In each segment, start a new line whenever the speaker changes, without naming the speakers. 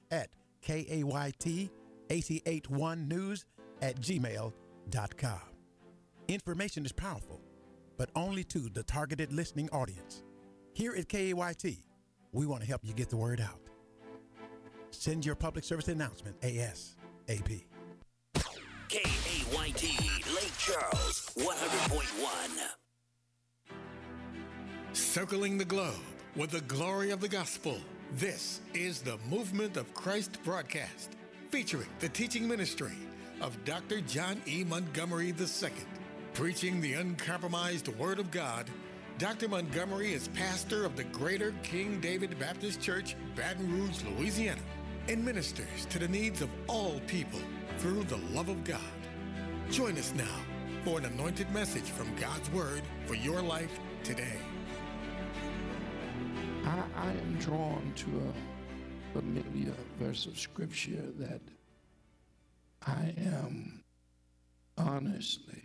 at KAYT881news@gmail.com. Information is powerful, but only to the targeted listening audience. Here at KAYT, we want to help you get the word out. Send your public service announcement ASAP.
KAYT, Lake Charles, 100.1.
Circling the globe with the glory of the gospel. This is the Movement of Christ broadcast, featuring the teaching ministry of Dr. John E. Montgomery II. Preaching the uncompromised Word of God, Dr. Montgomery is pastor of the Greater King David Baptist Church, Baton Rouge, Louisiana, and ministers to the needs of all people through the love of God. Join us now for an anointed message from God's Word for your life today.
I am drawn to a familiar verse of Scripture that I am honestly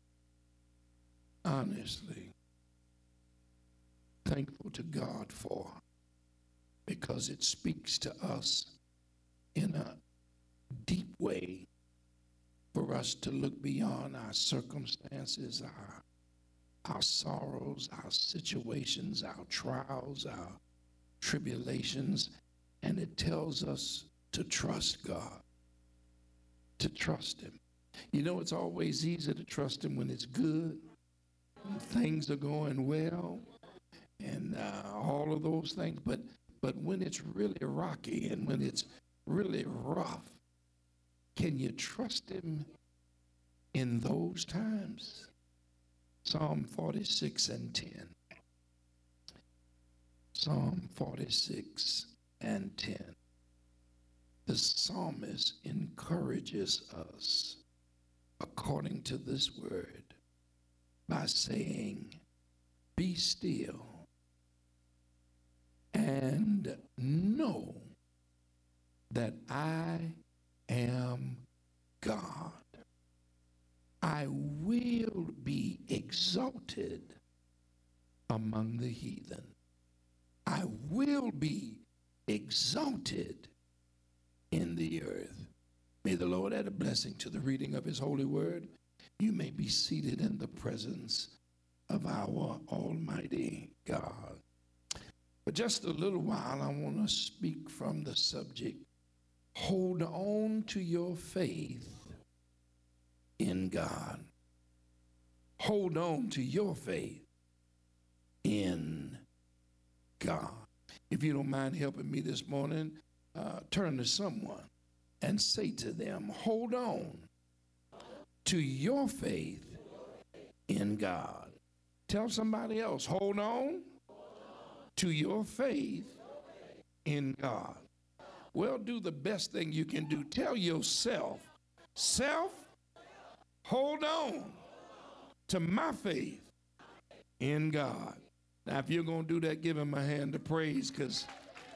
thankful to God for, because it speaks to us in a deep way for us to look beyond our circumstances, our sorrows, our situations, our trials, our tribulations, and it tells us to trust God, to trust Him. You know, it's always easy to trust Him when it's good, when things are going well, and all of those things. But when it's really rocky and when it's really rough, can you trust Him in those times? Psalm 46 and 10. Psalm 46 and 10. The psalmist encourages us according to this word by saying, "Be still and know that I am God. I will be exalted among the heathen. I will be exalted in the earth." May the Lord add a blessing to the reading of His holy word. You may be seated in the presence of our Almighty God. For just a little while, I want to speak from the subject, hold on to your faith in God. Hold on to your faith in God. If you don't mind helping me this morning, turn to someone and say to them, hold on to your faith in God. Tell somebody else, hold on to your faith in God. Well, do the best thing you can do. Tell yourself, self, hold on to my faith in God. Now, if you're going to do that, give Him a hand of praise, because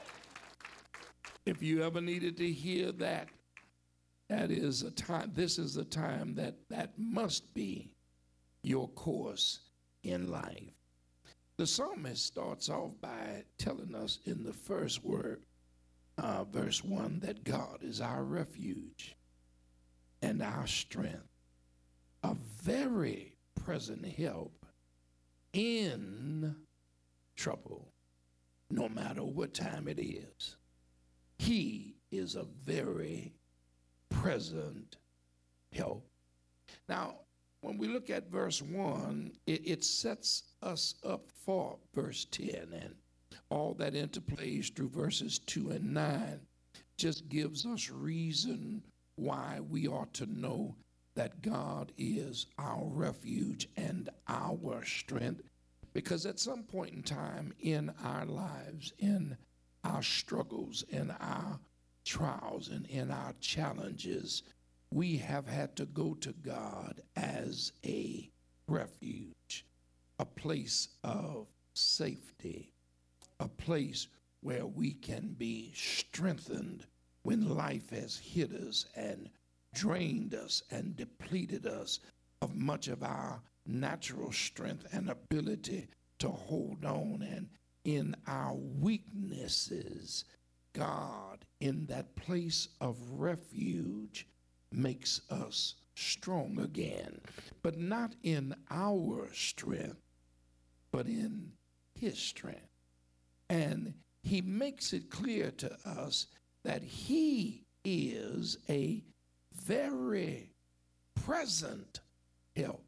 if you ever needed to hear that, this is a time that must be your course in life. The psalmist starts off by telling us in the first word, verse 1, that God is our refuge and our strength, a very present help in trouble, no matter what time it is. He is a very present help. Now, when we look at verse 1, it sets us up for verse 10, and all that interplays through verses 2 and 9 just gives us reason why we ought to know that God is our refuge and our strength. Because at some point in time in our lives, in our struggles, in our trials, and in our challenges, we have had to go to God as a refuge, a place of safety, a place where we can be strengthened when life has hit us and drained us and depleted us of much of our natural strength and ability to hold on. And in our weaknesses, God in that place of refuge makes us strong again, but not in our strength, but in his strength. And he makes it clear to us that he is a very present help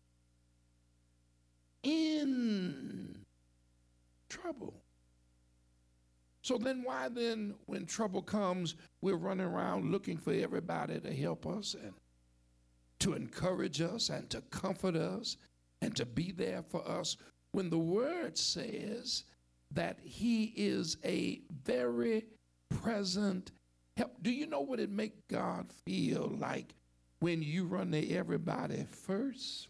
in trouble. So then why then, when trouble comes, we're running around looking for everybody to help us and to encourage us and to comfort us and to be there for us, when the word says that he is a very present help? Do you know what it makes God feel like when you run to everybody first?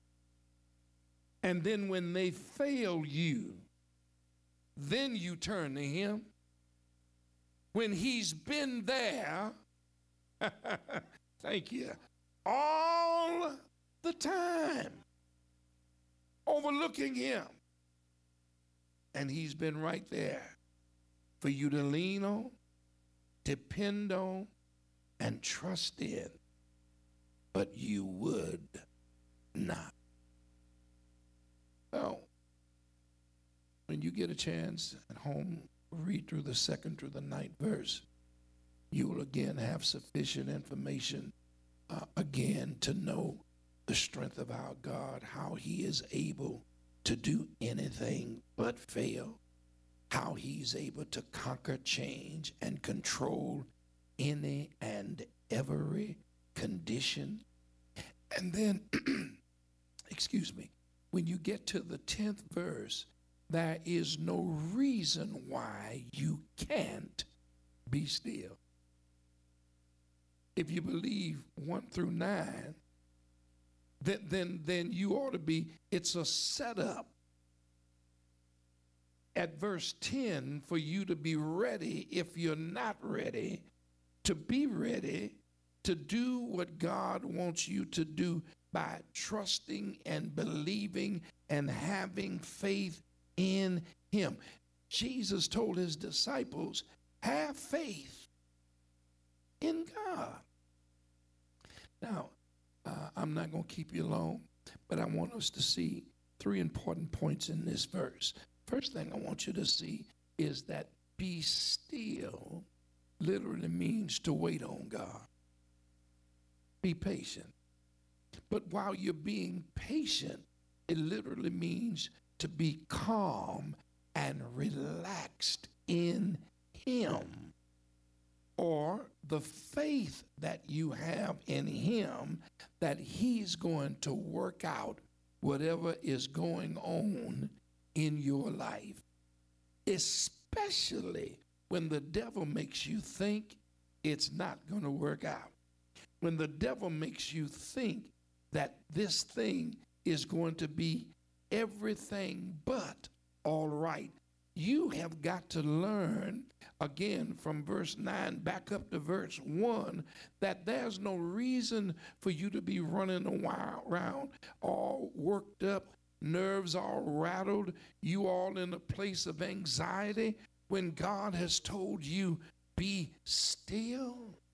And then when they fail you, then you turn to him. When he's been there, thank you, all the time, overlooking him. And he's been right there for you to lean on, depend on, and trust in. But you would not. Well, when you get a chance at home, read through the 2nd through the 9th verse, you will again have sufficient information again to know the strength of our God, how he is able to do anything but fail, how he's able to conquer, change, and control any and every condition. And then, excuse me, when you get to the 10th verse, there is no reason why you can't be still. If you believe 1 through 9, then you ought to be, it's a setup at verse 10 for you to be ready, if you're not ready, to be ready to do what God wants you to do by trusting and believing and having faith in him. Jesus told his disciples, have faith in God. Now, I'm not going to keep you long, but I want us to see 3 important points in this verse. First thing I want you to see is that be still literally means to wait on God. Be patient. But while you're being patient, it literally means to be calm and relaxed in him, or the faith that you have in him that he's going to work out whatever is going on in your life, especially when the devil makes you think it's not going to work out. When the devil makes you think that this thing is going to be everything but all right, you have got to learn, again, from verse 9 back up to verse 1, that there's no reason for you to be running around all worked up, nerves all rattled, you all in a place of anxiety, when God has told you, be still,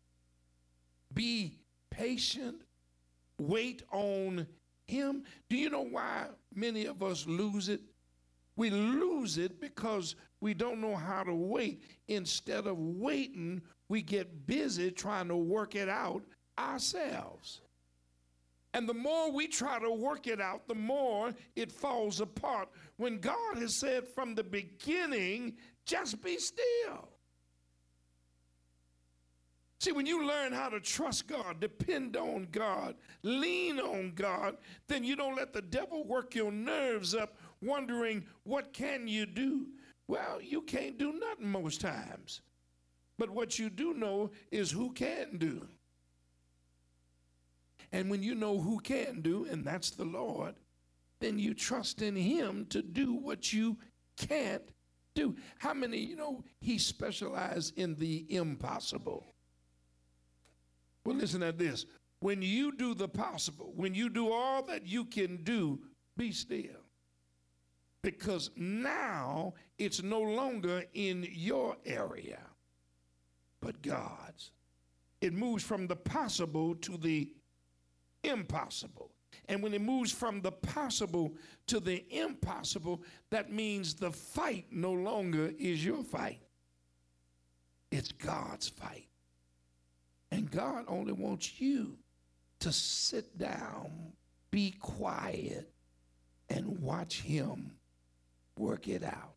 be patient, wait on him. Do you know why many of us lose it? We lose it because we don't know how to wait. Instead of waiting, we get busy trying to work it out ourselves. And the more we try to work it out, the more it falls apart. When God has said from the beginning, just be still. See, when you learn how to trust God, depend on God, lean on God, then you don't let the devil work your nerves up wondering, what can you do? Well, you can't do nothing most times. But what you do know is who can do. And when you know who can do, and that's the Lord, then you trust in him to do what you can't do. How many, he specialized in the impossible? Well, listen at this. When you do the possible, when you do all that you can do, be still. Because now it's no longer in your area. but God's. It moves from the possible to the impossible. And when it moves from the possible to the impossible, that means the fight no longer is your fight. It's God's fight. And God only wants you to sit down, be quiet, and watch him work it out.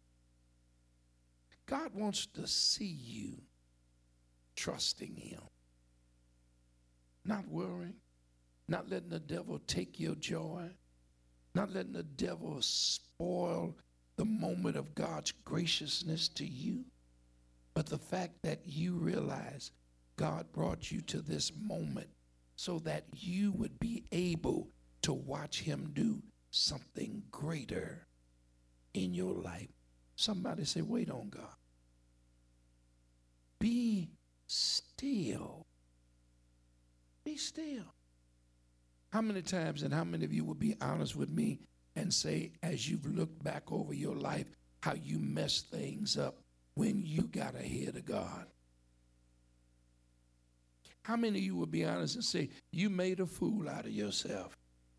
God wants to see you trusting him, not worrying, not letting the devil take your joy, not letting the devil spoil the moment of God's graciousness to you, but the fact that you realize God brought you to this moment so that you would be able to watch him do something greater in your life. Somebody say, wait on God. Be still. Be still. How many times and how many of you will be honest with me and say, as you've looked back over your life, how you messed things up when you got ahead of God? How many of you will be honest and say, you made a fool out of yourself?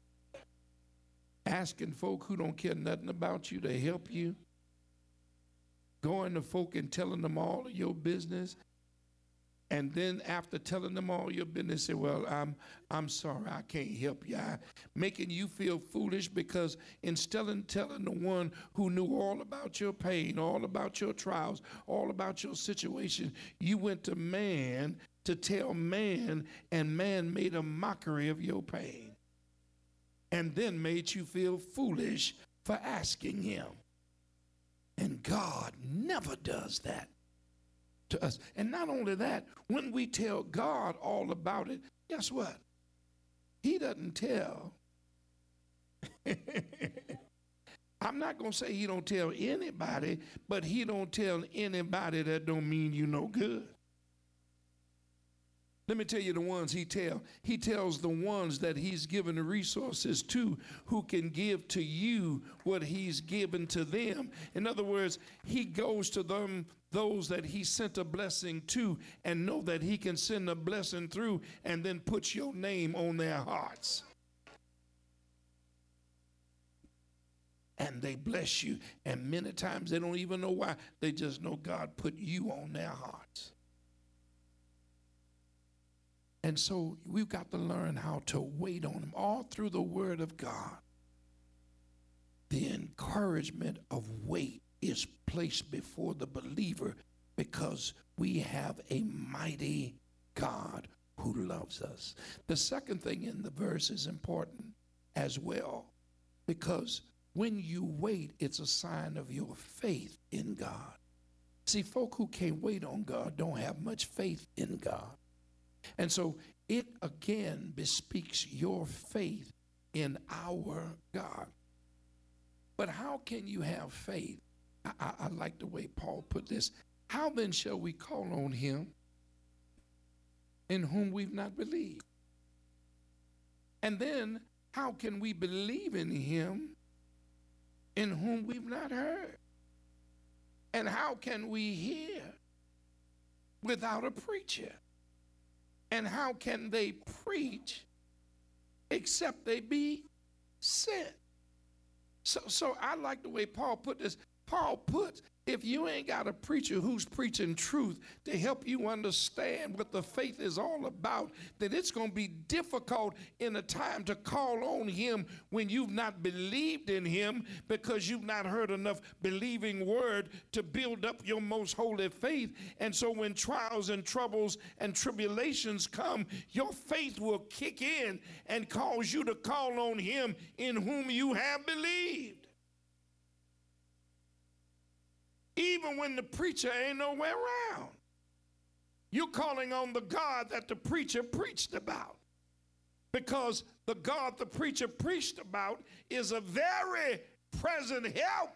Asking folk who don't care nothing about you to help you. Going to folk and telling them all of your business. And then after telling them all your business, say, well, I'm sorry, I can't help you. Making you feel foolish because instead of telling the one who knew all about your pain, all about your trials, all about your situation, you went to man to tell man, and man made a mockery of your pain. And then made you feel foolish for asking him. And God never does that to us. And not only that, when we tell God all about it, guess what? He doesn't tell. I'm not going to say he don't tell anybody, but he don't tell anybody that don't mean you no good. Let me tell you the ones he tells. He tells the ones that he's given the resources to, who can give to you what he's given to them. In other words, he goes to them, those that he sent a blessing to, and know that he can send a blessing through and then put your name on their hearts. And they bless you. And many times they don't even know why. They just know God put you on their hearts. And so we've got to learn how to wait on him. All through the word of God, the encouragement of wait is placed before the believer because we have a mighty God who loves us. The second thing in the verse is important as well, because when you wait, it's a sign of your faith in God. See, folk who can't wait on God don't have much faith in God. And so it again bespeaks your faith in our God. But how can you have faith? I like the way Paul put this. How then shall we call on him in whom we've not believed? And then how can we believe in him in whom we've not heard? And how can we hear without a preacher? And how can they preach except they be sent? So I like the way Paul put this. Paul puts, if you ain't got a preacher who's preaching truth to help you understand what the faith is all about, then it's going to be difficult in a time to call on him when you've not believed in him, because you've not heard enough believing word to build up your most holy faith. And so when trials and troubles and tribulations come, your faith will kick in and cause you to call on him in whom you have believed. Even when the preacher ain't nowhere around, you're calling on the God that the preacher preached about. Because the God the preacher preached about is a very present help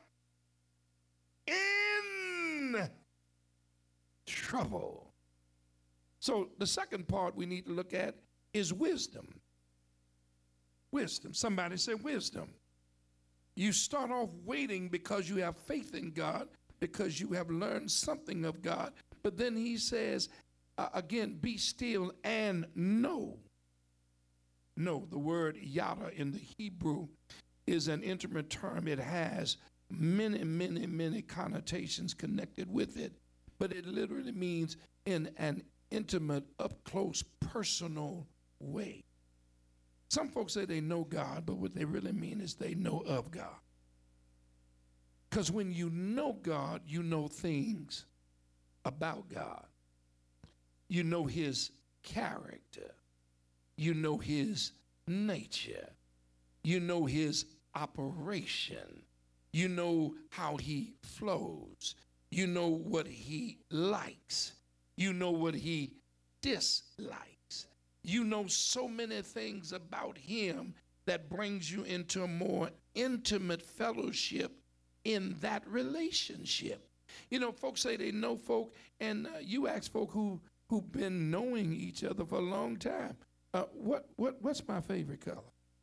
in trouble. So the second part we need to look at is wisdom. Wisdom. Somebody say wisdom. You start off waiting because you have faith in God, because you have learned something of God, But then he says, again, be still and know. No, the word yada in the Hebrew is an intimate term. It has many, many, many connotations connected with it, but it literally means in an intimate, up-close, personal way. Some folks say they know God, but what they really mean is they know of God. Because when you know God, you know things about God. You know his character. You know his nature. You know his operation. You know how he flows. You know what he likes. You know what he dislikes. You know so many things about him that brings you into a more intimate fellowship in that relationship. You know, folks say they know folk, and you ask folk who've been knowing each other for a long time, what's my favorite color?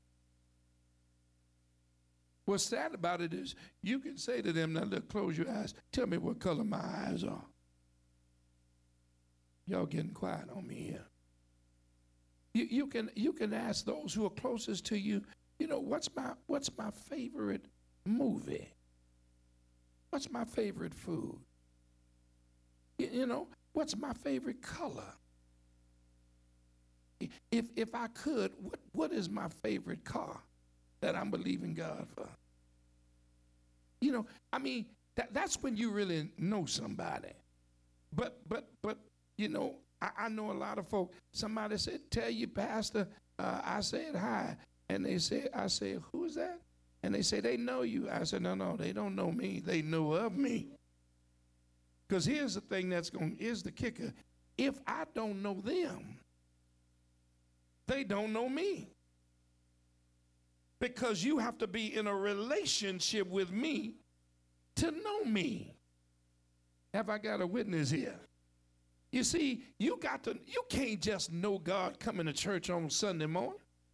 What's sad about it is you can say to them, now look, close your eyes, tell me what color my eyes are. Y'all getting quiet on me here. You can ask those who are closest to you, you know, what's my favorite movie? What's my favorite food? You know, what's my favorite color? If I could, what is my favorite car that I'm believing God for? You know, I mean, that's when you really know somebody. But you know, I know a lot of folk. Somebody said, tell you, Pastor, I said hi. And I said, who is that? And they say, they know you. I said, no, they don't know me. They know of me. Because here's the thing here's the kicker. If I don't know them, they don't know me. Because you have to be in a relationship with me to know me. Have I got a witness here? You see, you can't just know God coming to church on Sunday morning.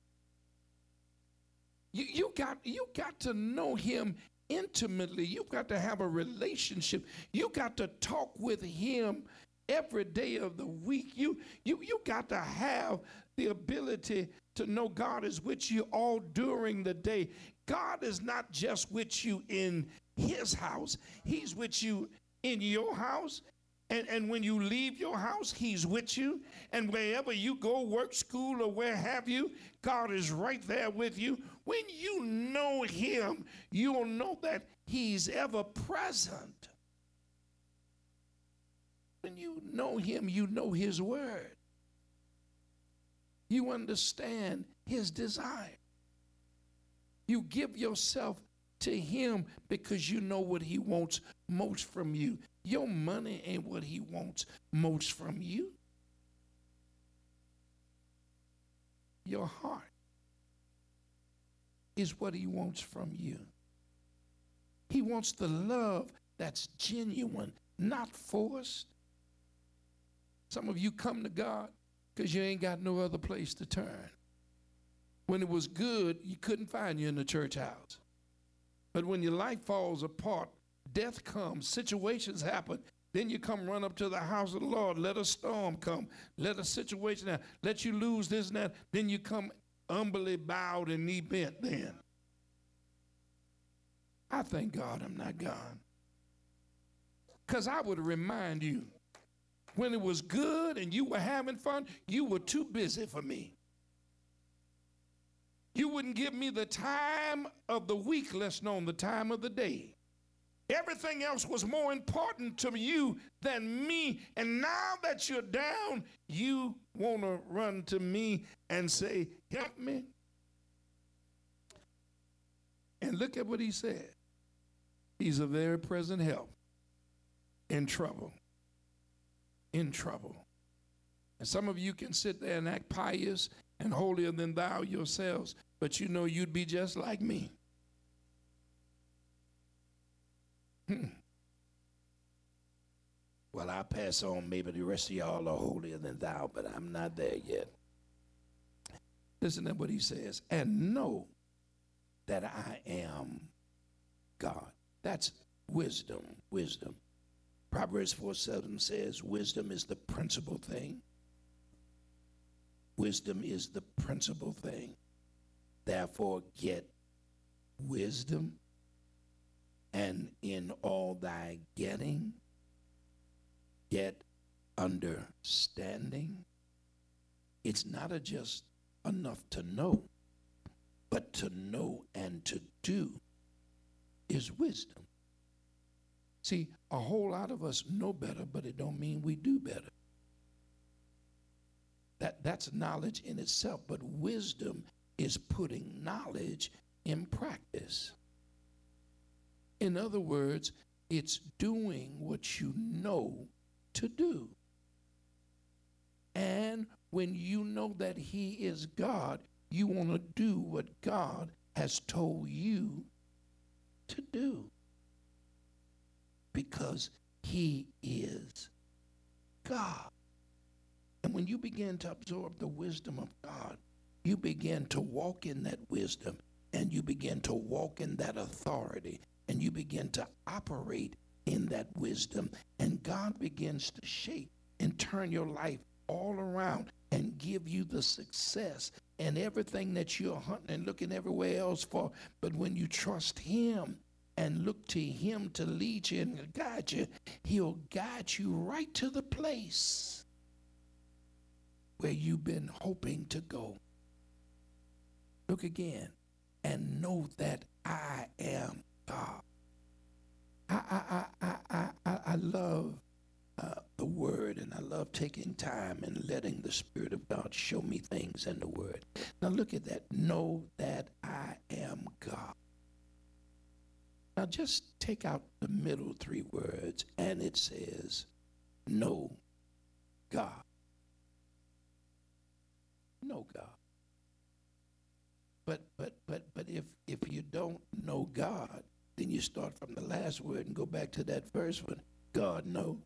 You got to know him intimately. You've got to have a relationship. You got to talk with him every day of the week. You got to have the ability to know God is with you all during the day. God is not just with you in his house. He's with you in your house. And when you leave your house, he's with you. And wherever you go, work, school, or where have you, God is right there with you. When you know him, you'll know that he's ever present. When you know him, you know his word. You understand his desire. You give yourself to him because you know what he wants most from you. Your money ain't what he wants most from you. Your heart is what he wants from you. He wants the love that's genuine, not forced. Some of you come to God because you ain't got no other place to turn. When it was good, you couldn't find you in the church house. But when your life falls apart, death comes, situations happen, then you come run up to the house of the Lord. Let a storm come. Let a situation happen. Let you lose this and that. Then you come humbly bowed and knee bent then. I thank God I'm not gone. Because I would remind you, when it was good and you were having fun, you were too busy for me. You wouldn't give me the time of the week, less known the time of the day. Everything else was more important to you than me. And now that you're down, you want to run to me and say, help me. And look at what he said. He's a very present help in trouble. In trouble. And some of you can sit there and act pious and holier than thou yourselves, but you know you'd be just like me. Well, I'll pass on. Maybe the rest of y'all are holier than thou, but I'm not there yet. Listen to what he says. And know that I am God. That's wisdom. Proverbs 4:7 says, wisdom is the principal thing. Wisdom is the principal thing. Therefore, get wisdom, and in all thy getting, get understanding. It's not just enough to know, but to know and to do is wisdom. See, a whole lot of us know better, but it don't mean we do better. That's knowledge in itself, but wisdom is putting knowledge in practice. In other words, it's doing what you know to do. And when you know that he is God, you want to do what God has told you to do. Because he is God. And when you begin to absorb the wisdom of God, you begin to walk in that wisdom, and you begin to walk in that authority, and you begin to operate in that wisdom, and God begins to shape and turn your life all around and give you the success and everything that you're hunting and looking everywhere else for. But when you trust him and look to him to lead you and guide you, he'll guide you right to the place where you've been hoping to go. Look again and know that I am God. I love the word, and I love taking time and letting the Spirit of God show me things in the word. Now look at that. Know that I am God. Now just take out the middle three words, and it says, know God. Know God. But if you don't know God, then you start from the last word and go back to that first one. God know.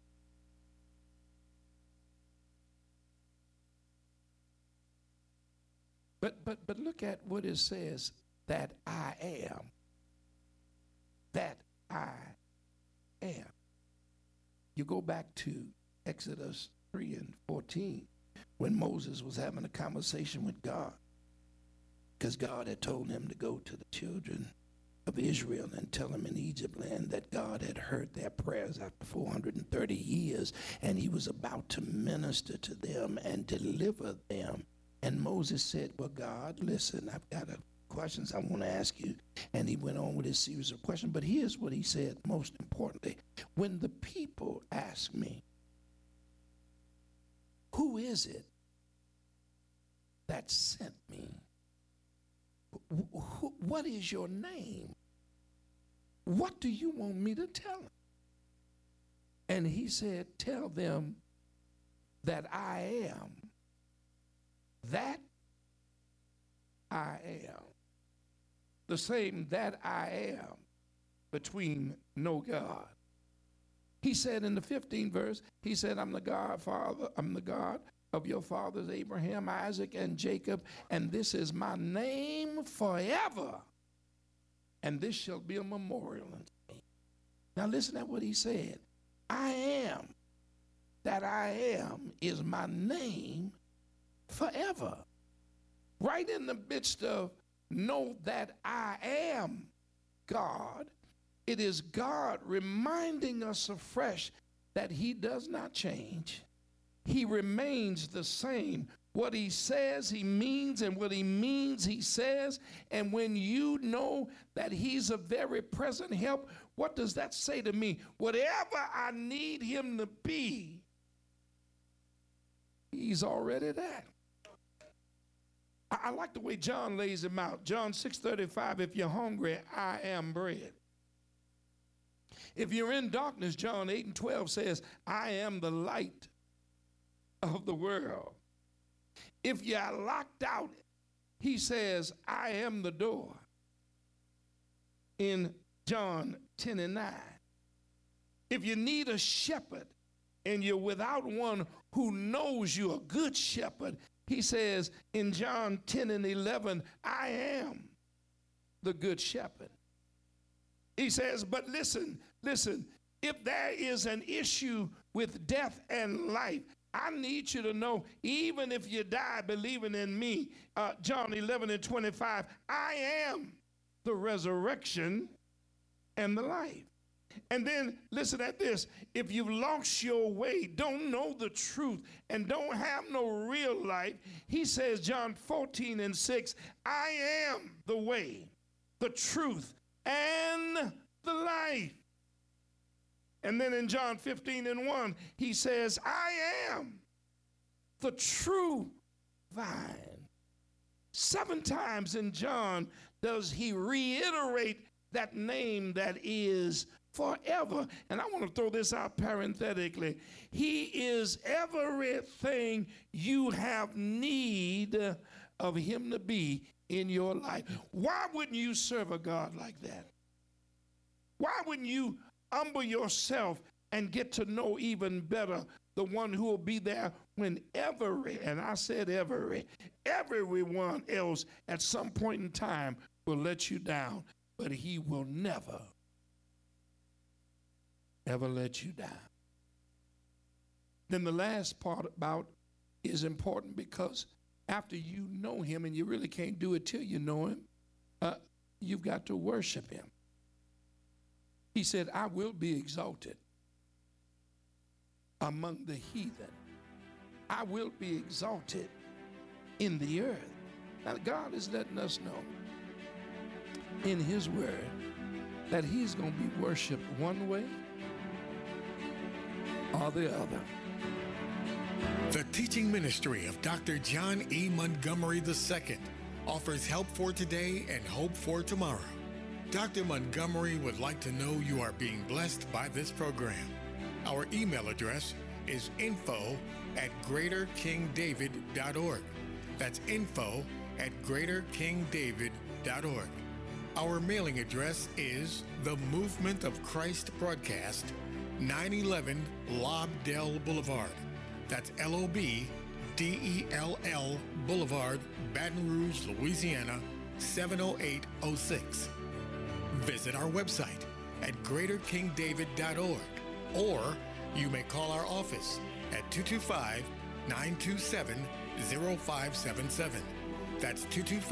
But look at what it says, that I am. That I am. You go back to Exodus 3:14 when Moses was having a conversation with God, because God had told him to go to the children of Israel and tell them in Egypt land that God had heard their prayers after 430 years, and he was about to minister to them and deliver them. And Moses said, well, God, listen, I've got questions I want to ask you. And he went on with his series of questions. But here's what he said most importantly. When the people ask me, who is it that sent me? What is your name? What do you want me to tell them? And he said, tell them that I am. That I am. The same that I am between know God. He said in the 15th verse, he said, I'm the God, Father, I'm the God of your fathers, Abraham, Isaac, and Jacob, and this is my name forever, and this shall be a memorial unto me. Now listen to what he said. I am, that I am, is my name forever. Right in the midst of know that I am God, it is God reminding us afresh that he does not change. He remains the same. What he says, he means, and what he means, he says. And when you know that he's a very present help, what does that say to me? Whatever I need him to be, he's already there. I like the way John lays him out. John 6:35, if you're hungry, I am bread. If you're in darkness, John 8:12 says, I am the light of the world. If you're locked out, he says, I am the door. In John 10:9. If you need a shepherd and you're without one who knows you're a good shepherd, he says in John 10:11, I am the good shepherd. He says, but listen, if there is an issue with death and life, I need you to know, even if you die believing in me, John 11:25, I am the resurrection and the life. And then listen at this. If you've lost your way, don't know the truth, and don't have no real life, he says, John 14:6, I am the way, the truth, and the life. And then in John 15:1, he says, I am the true vine. 7 times in John does he reiterate that name that is forever. And I want to throw this out parenthetically. He is everything you have need of him to be in your life. Why wouldn't you serve a God like that? Why wouldn't you humble yourself and get to know even better the one who will be there when and I said everyone else at some point in time will let you down, but he will never, ever let you down. Then the last part about is important, because after you know him, and you really can't do it till you know him, you've got to worship him. He said, I will be exalted among the heathen. I will be exalted in the earth. Now, God is letting us know in his word that he's going to be worshiped one way or the other.
The teaching ministry of Dr. John E. Montgomery II offers help for today and hope for tomorrow. Dr. Montgomery would like to know you are being blessed by this program. Our email address is info@greaterkingdavid.org. That's info@greaterkingdavid.org. Our mailing address is The Movement of Christ Broadcast, 911 Lobdell Boulevard. That's LOBDELL Boulevard, Baton Rouge, Louisiana, 70806. Visit our website at greaterkingdavid.org, or you may call our office at 225-927-0577. That's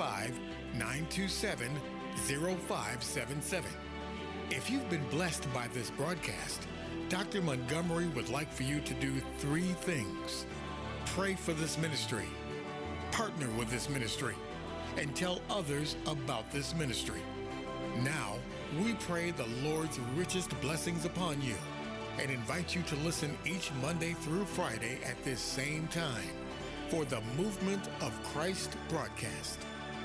225-927-0577. If you've been blessed by this broadcast, Dr. Montgomery would like for you to do 3 things. Pray for this ministry, partner with this ministry, and tell others about this ministry. Now, we pray the Lord's richest blessings upon you and invite you to listen each Monday through Friday at this same time for the Movement of Christ broadcast.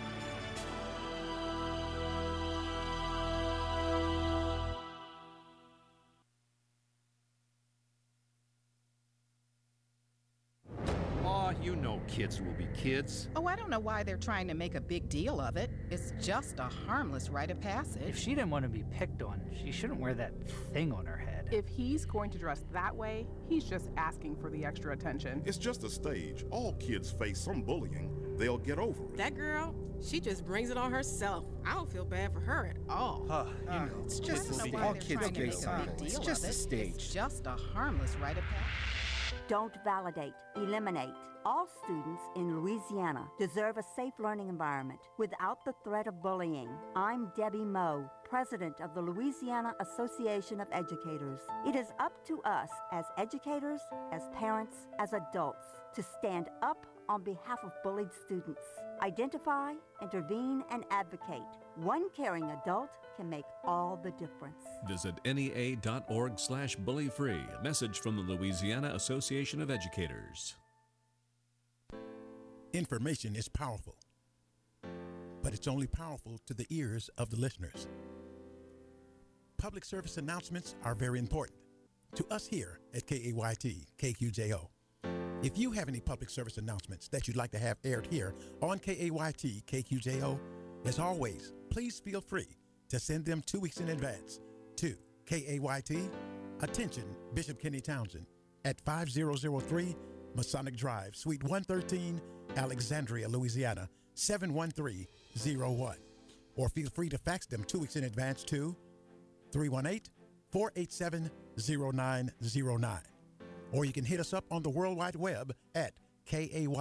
You know kids will be kids.
Oh, I don't know why they're trying to make a big deal of it. It's just a harmless rite of passage.
If she didn't want to be picked on, she shouldn't wear that thing on her head.
If he's going to dress that way, he's just asking for the extra attention.
It's just a stage. All kids face some bullying. They'll get over it.
That girl, she just brings it on herself. I don't feel bad for her at all.
It's just
all kids get something.
It's just a stage. It's just a harmless rite of passage.
Don't validate, eliminate. All students in Louisiana deserve a safe learning environment without the threat of bullying. I'm Debbie Moe, president of the Louisiana Association of Educators. It is up to us as educators, as parents, as adults to stand up on behalf of bullied students. Identify, intervene, and advocate. One caring adult can make all the difference.
Visit NEA.org/bullyfree. A message from the Louisiana Association of Educators.
Information is powerful, but it's only powerful to the ears of the listeners. Public service announcements are very important to us here at KAYT, KQJO. If you have any public service announcements that you'd like to have aired here on KAYT, KQJO, as always, please feel free to send them 2 weeks in advance to KAYT, attention Bishop Kenny Townsend, at 5003 Masonic Drive, Suite 113, Alexandria, Louisiana, 71301. Or feel free to fax them 2 weeks in advance to 318-487-9700. 0909. Or you can hit us up on the World Wide Web at KAY